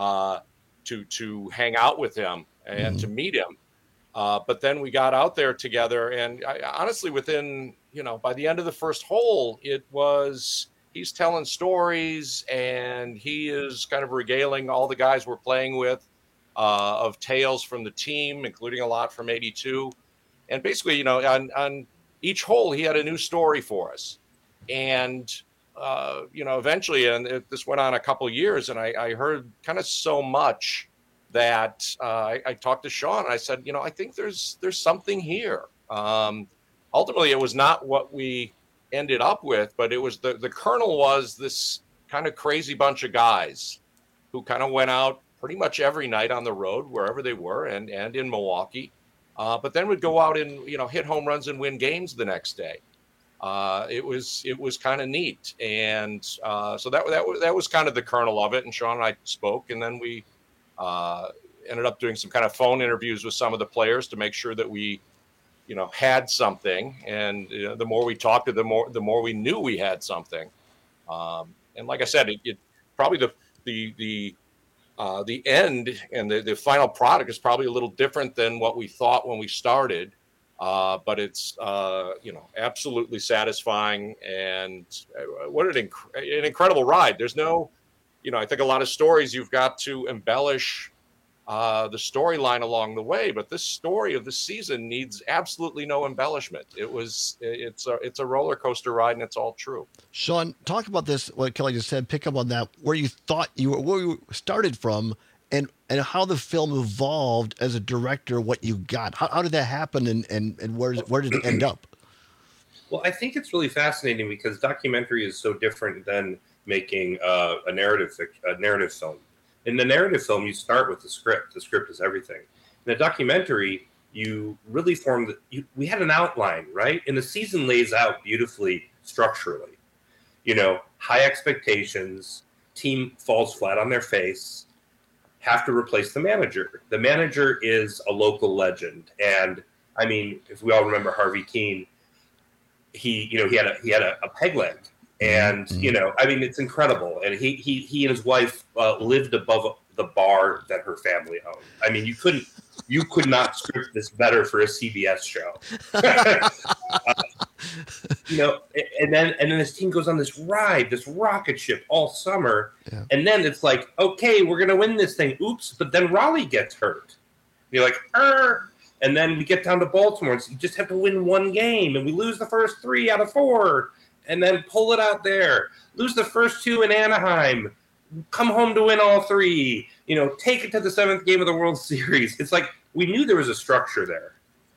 to hang out with him and to meet him. But then we got out there together, and honestly, within, by the end of the first hole, he's telling stories, and he is kind of regaling all the guys we're playing with of tales from the team, including a lot from 82. And basically, on each hole, he had a new story for us. And, eventually, and this went on a couple of years, and I heard kind of so much that I talked to Sean, and I said, I think there's something here. Ultimately, it was not what we ended up with, but it was the kernel was this kind of crazy bunch of guys who kind of went out pretty much every night on the road, wherever they were, and in Milwaukee. But then would go out and hit home runs and win games the next day. It was kind of neat, and so that was kind of the kernel of it. And Sean and I spoke, and then we ended up doing some kind of phone interviews with some of the players to make sure that we, had something. And the more we talked to them, the more we knew we had something. And like I said, it probably the end and the final product is probably a little different than what we thought when we started, but it's absolutely satisfying, and what an incredible ride. There's no, I think a lot of stories you've got to embellish the storyline along the way, but this story of the season needs absolutely no embellishment. It's a roller coaster ride, and it's all true. Sean, talk about this, what Kelly just said, pick up on that, where you started from, and how the film evolved as a director, what you got. How did that happen, and where did it end up? Well, I think it's really fascinating because documentary is so different than making a narrative film. In the narrative film, you start with the script. The script is everything. In the documentary, you really we had an outline, right? And the season lays out beautifully structurally. High expectations, team falls flat on their face, have to replace the manager. The manager is a local legend. And I mean, if we all remember Harvey Keene, he had a peg leg. And, it's incredible. And he and his wife lived above the bar that her family owned. I mean, you could not script this better for a CBS show. And then this team goes on this ride, this rocket ship all summer. Yeah. And then it's like, okay, we're going to win this thing. Oops. But then Raleigh gets hurt. You're like, and then we get down to Baltimore. And so you just have to win one game. And we lose the first 3 out of 4. And then pull it out there, lose the first 2 in Anaheim, come home to win all 3, take it to the 7th game of the World Series. It's like we knew there was a structure there.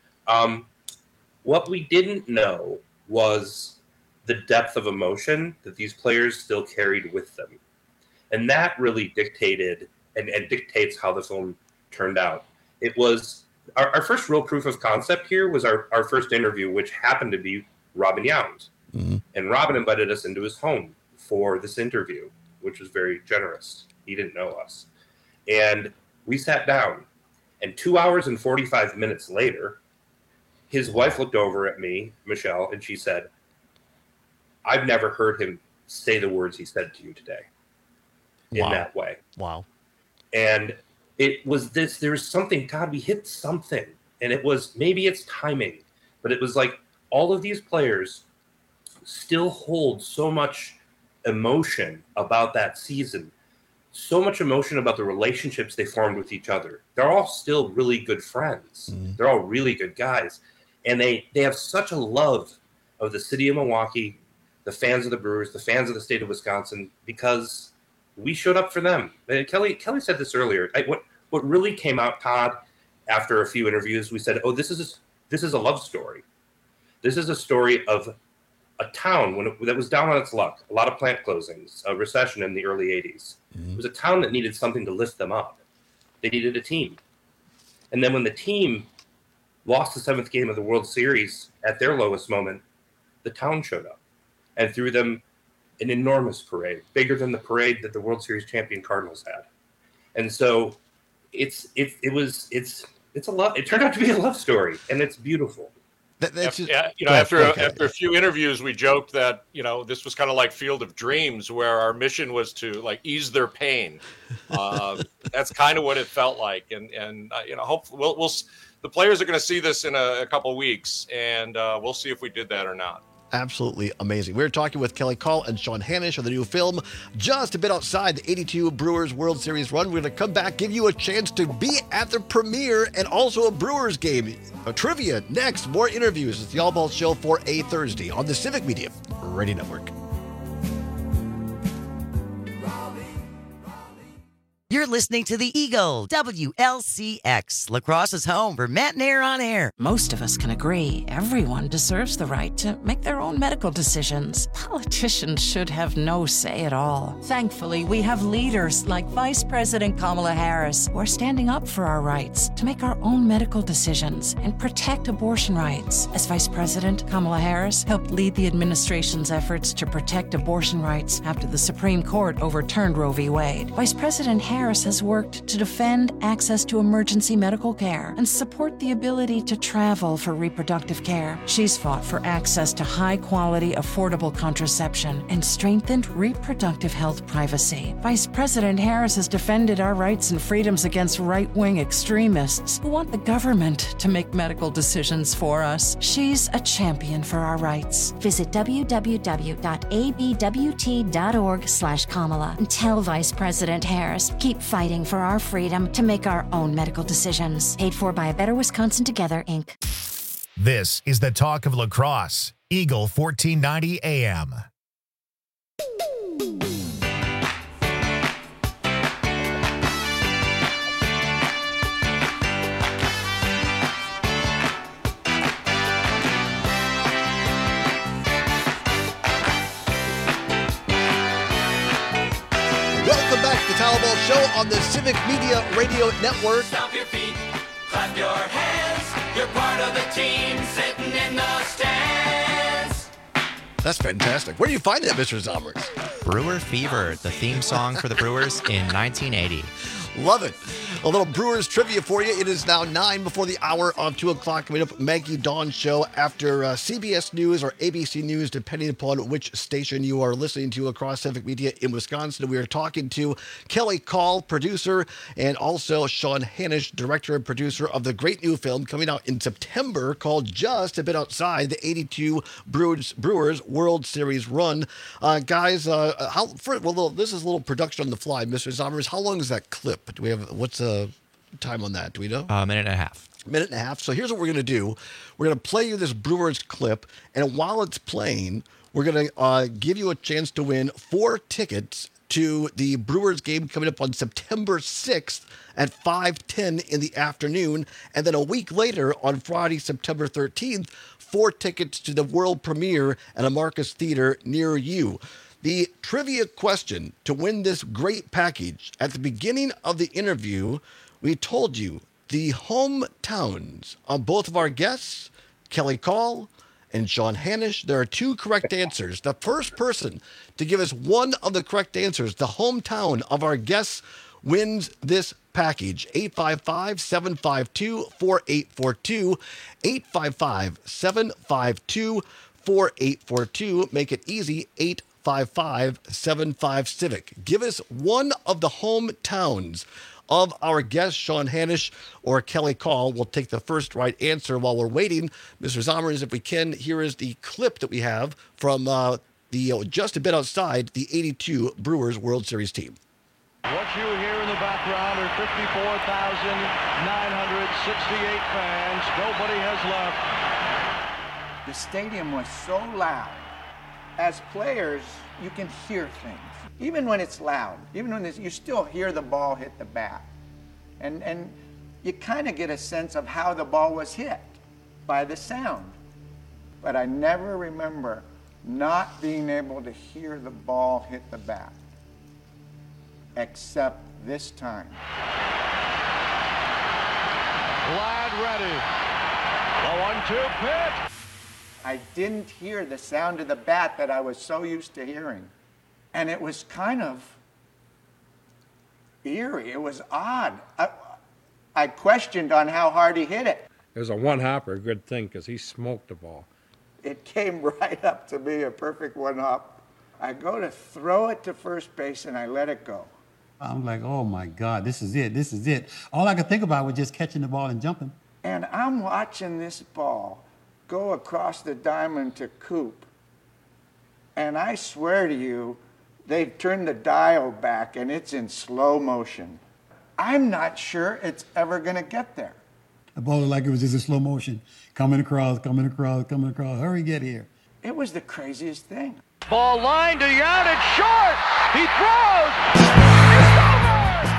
What we didn't know was the depth of emotion that these players still carried with them. And that really dictated and dictates how the film turned out. It was our first real proof of concept here was our first interview, which happened to be Robin Yount. Mm-hmm. And Robin invited us into his home for this interview, which was very generous. He didn't know us. And we sat down, and 2 hours and 45 minutes later, his wife looked over at me, Michelle, and she said, I've never heard him say the words he said to you today in that way. Wow. And it was there was something, Todd, we hit something. And it was, maybe it's timing, but it was like all of these players still hold so much emotion about that season, so much emotion about the relationships they formed with each other. They're all still really good friends. Mm-hmm. They're all really good guys. And they have such a love of the city of Milwaukee, the fans of the Brewers, the fans of the state of Wisconsin, because we showed up for them. And Kelly said this earlier. What really came out, Todd, after a few interviews, we said, this is a love story. This is a story of a town that was down on its luck, a lot of plant closings, a recession in the early 80s. Mm-hmm. It was a town that needed something to lift them up. They needed a team. And then when the team lost the 7th game of the World Series at their lowest moment, the town showed up and threw them an enormous parade, bigger than the parade that the World Series champion Cardinals had. And so it's a love. It turned out to be a love story, and it's beautiful. After a few interviews, we joked that this was kind of like Field of Dreams, where our mission was to like ease their pain. That's kind of what it felt like, and hopefully the players are going to see this in a couple of weeks, and we'll see if we did that or not. Absolutely amazing. We're talking with Kelly Call and Sean Hanish of the new film, Just a Bit Outside, the 82 Brewers World Series run. We're going to come back, give you a chance to be at the premiere and also a Brewers game. A trivia next, more interviews. It's the All Ball Show for a Thursday on the Civic Media Radio Network. You're listening to The Eagle, WLCX, La Crosse's home for Matinee on Air. Most of us can agree everyone deserves the right to make their own medical decisions. Politicians should have no say at all. Thankfully, we have leaders like Vice President Kamala Harris who are standing up for our rights to make our own medical decisions and protect abortion rights. As Vice President, Kamala Harris helped lead the administration's efforts to protect abortion rights after the Supreme Court overturned Roe v. Wade. Vice President Harris has worked to defend access to emergency medical care and support the ability to travel for reproductive care. She's fought for access to high-quality, affordable contraception and strengthened reproductive health privacy. Vice President Harris has defended our rights and freedoms against right-wing extremists who want the government to make medical decisions for us. She's a champion for our rights. Visit www.abwt.org/Kamala and tell Vice President Harris, keep fighting for our freedom to make our own medical decisions. Paid for by A Better Wisconsin Together, Inc. This is the talk of La Crosse, Eagle 1490 AM. Welcome back to the Talbot Show on the Civic Media Radio Network. Stomp your feet, clap your hands. You're part of the team sitting in the stands. That's fantastic. Where do you find that, Mr. Zommers? Brewer Fever, the theme song for the Brewers in 1980. Love it. A little Brewers trivia for you. It is now 9 before the hour of 2 o'clock. Coming up, Maggie Dawn Show after CBS News or ABC News, depending upon which station you are listening to across Civic Media in Wisconsin. We are talking to Kelly Call, producer, and also Sean Hanish, director and producer of the great new film coming out in September called Just a Bit Outside, the 82 Brewers World Series run. Guys, this is a little production on the fly. Mr. Zommers, how long is that clip? Do we have, what's the time on that? Do we know? A minute and a half. Minute and a half. So here's what we're going to do. We're going to play you this Brewers clip, and while it's playing, we're going to give you a chance to win 4 tickets to the Brewers game coming up on September 6th at 5:10 in the afternoon. And then a week later, on Friday, September 13th, 4 tickets to the world premiere at a Marcus Theater near you. The trivia question to win this great package, at the beginning of the interview, we told you the hometowns of both of our guests, Kelly Call and Sean Hanish. There are 2 correct answers. The first person to give us one of the correct answers, the hometown of our guests, wins this package. 855-752-4842. 855-752-4842. Make it easy. 855-75-CIVIC. Give us one of the hometowns of our guest, Sean Hanish or Kelly Call. We'll take the first right answer while we're waiting. Mr. Zommers, if we can, here is the clip that we have from the Just a Bit Outside, the 82 Brewers World Series team. What you hear in the background are 54,968 fans. Nobody has left. The stadium was so loud. As players, you can hear things. Even when it's loud, you still hear the ball hit the bat. And you kind of get a sense of how the ball was hit by the sound. But I never remember not being able to hear the ball hit the bat, except this time. Glad ready. The 1-2 pitch. I didn't hear the sound of the bat that I was so used to hearing. And it was kind of eerie. It was odd. I questioned on how hard he hit it. It was a one-hopper, a good thing, because he smoked the ball. It came right up to me, a perfect one-hop. I go to throw it to first base, and I let it go. I'm like, oh, my God, this is it. This is it. All I could think about was just catching the ball and jumping. And I'm watching this ball go across the diamond to Coop. And I swear to you, they've turned the dial back, and it's in slow motion. I'm not sure it's ever going to get there. The ball looked like it was just in slow motion. Coming across, coming across, coming across. Hurry, get here. It was the craziest thing. Ball lined to out and short. He throws. It's over.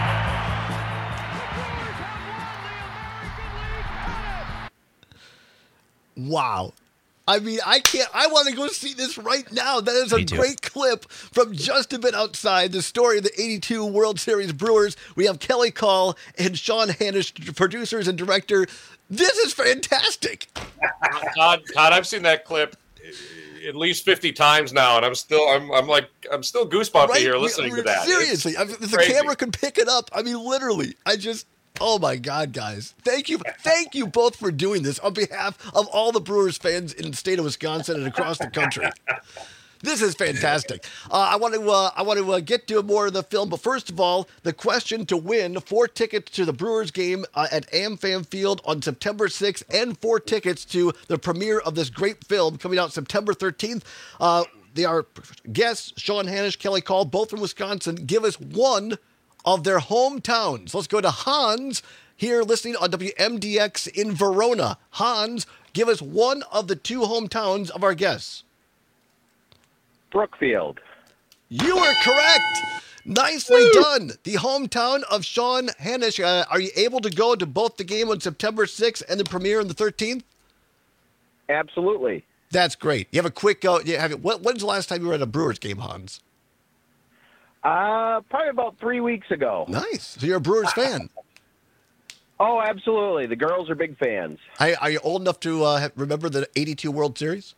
Wow. I mean, I want to go see this right now. That is a great clip from Just a Bit Outside, the story of the 82 World Series Brewers. We have Kelly Call and Sean Hanish, producers and director. This is fantastic. Todd, I've seen that clip at least 50 times now, and I'm still goosebumpy here listening to that. Seriously, if the camera could pick it up, I mean, literally, oh my God, guys. Thank you both for doing this on behalf of all the Brewers fans in the state of Wisconsin and across the country. This is fantastic. I want to get to more of the film, but first of all, the question to win 4 tickets to the Brewers game at AmFam Field on September 6th and 4 tickets to the premiere of this great film coming out September 13th. They are guests, Sean Hanish, Kelly Call, both from Wisconsin. Give us one of their hometowns. Let's go to Hans here listening on WMDX in Verona. Hans, give us one of the 2 hometowns of our guests. Brookfield. You are correct. Nicely done. The hometown of Sean Hanish. Are you able to go to both the game on September 6th and the premiere on the 13th? Absolutely. That's great. You have a quick go. When's the last time you were at a Brewers game, Hans? Probably about 3 weeks ago. Nice. So you're a Brewers fan. Oh, absolutely. The girls are big fans. Are you old enough to remember the 82 World Series?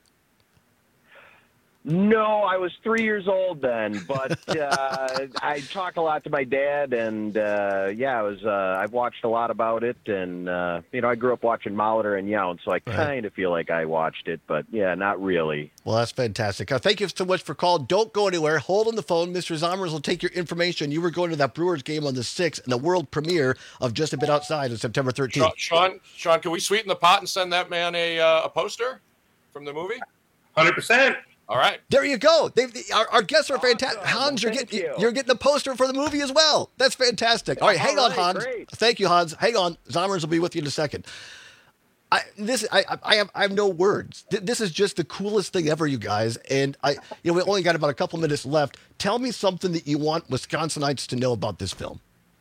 No, I was 3 years old then, but I talk a lot to my dad, and I've watched a lot about it, and I grew up watching Molitor and Yount, so I kind of feel like I watched it, but yeah, not really. Well, that's fantastic. Thank you so much for calling. Don't go anywhere. Hold on the phone. Mr. Zommers will take your information. You were going to that Brewers game on the 6th and the world premiere of Just a Bit Outside on September 13th. Sean, can we sweeten the pot and send that man a poster from the movie? 100%. All right. There you go. Our guests are fantastic. Hans, you're getting the poster for the movie as well. That's fantastic. All right, hang on, Hans. Great. Thank you, Hans. Hang on. Zommers will be with you in a second. I have no words. This is just the coolest thing ever, you guys. And we only got about a couple minutes left. Tell me something that you want Wisconsinites to know about this film.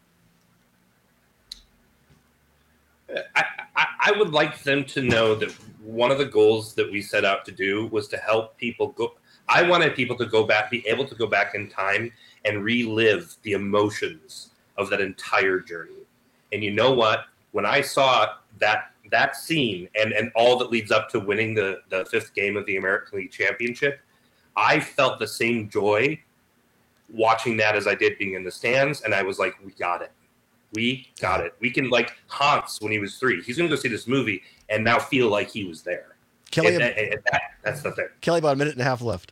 I would like them to know that one of the goals that we set out to do was to help people go. I wanted people to be able to go back in time and relive the emotions of that entire journey. And you know what? When I saw that scene and all that leads up to winning the 5th game of the American League Championship, I felt the same joy watching that as I did being in the stands. And I was like, we got it. We got it. We can, like Hans when he was 3. He's going to go see this movie and now feel like he was there. Kelly, that's the thing. Kelly, about a minute and a half left.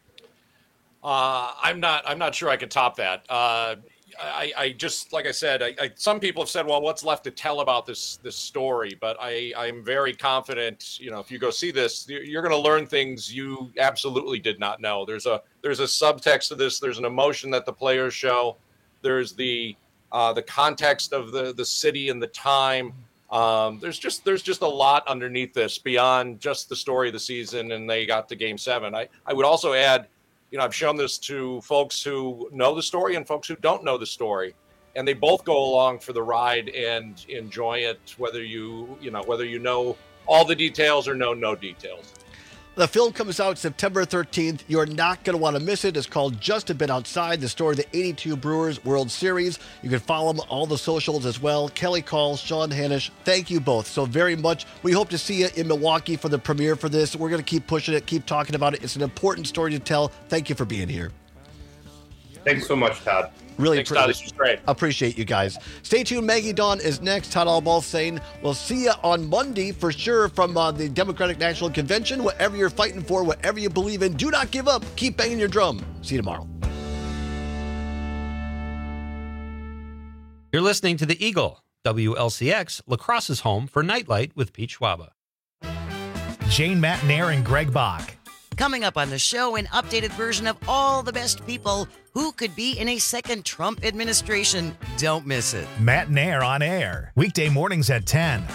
I'm not sure I could top that. I just, like I said, some people have said, well, what's left to tell about this story? But I'm very confident, if you go see this, you're going to learn things you absolutely did not know. There's a subtext to this. There's an emotion that the players show. There's the context of the city and the time. There's just a lot underneath this beyond just the story of the season, and they got to Game 7. I would also add, I've shown this to folks who know the story and folks who don't know the story, and they both go along for the ride and enjoy it, whether you know all the details or know no details. The film comes out September 13th. You're not going to want to miss it. It's called Just a Bit Outside, the story of the 82 Brewers World Series. You can follow them on all the socials as well. Kelly Call, Sean Hanish, thank you both so very much. We hope to see you in Milwaukee for the premiere for this. We're going to keep pushing it, keep talking about it. It's an important story to tell. Thank you for being here. Thanks so much, Todd. Really Thanks, Todd. This was great. Appreciate you guys. Stay tuned. Maggie Dawn is next. Todd Albaugh saying we'll see you on Monday for sure from the Democratic National Convention. Whatever you're fighting for, whatever you believe in, do not give up. Keep banging your drum. See you tomorrow. You're listening to The Eagle, WLCX, La Crosse's home for Nightlight with Pete Schwaba. Jane Matnair and Greg Bach. Coming up on the show, an updated version of all the best people who could be in a second Trump administration. Don't miss it. Matnair on air. Weekday mornings at 10.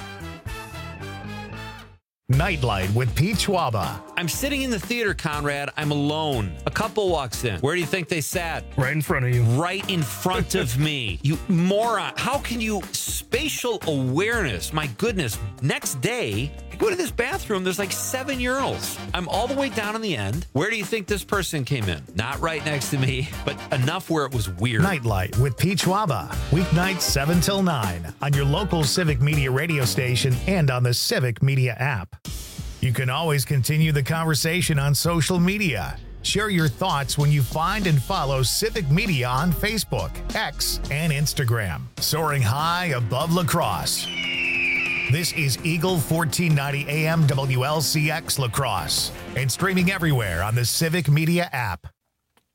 Nightlight with Pete Schwaba. I'm sitting in the theater, Conrad. I'm alone. A couple walks in. Where do you think they sat? Right in front of you. Right in front of me. You moron. How can you... Spatial awareness. My goodness. Next day, I go to this bathroom. There's like 7 urinals. I'm all the way down in the end. Where do you think this person came in? Not right next to me, but enough where it was weird. Nightlight with Pete Schwaba. Weeknights 7 till 9 on your local Civic Media radio station and on the Civic Media app. You can always continue the conversation on social media. Share your thoughts when you find and follow Civic Media on Facebook, X, and Instagram. Soaring high above La Crosse. This is Eagle 1490 AM WLCX La Crosse and streaming everywhere on the Civic Media app.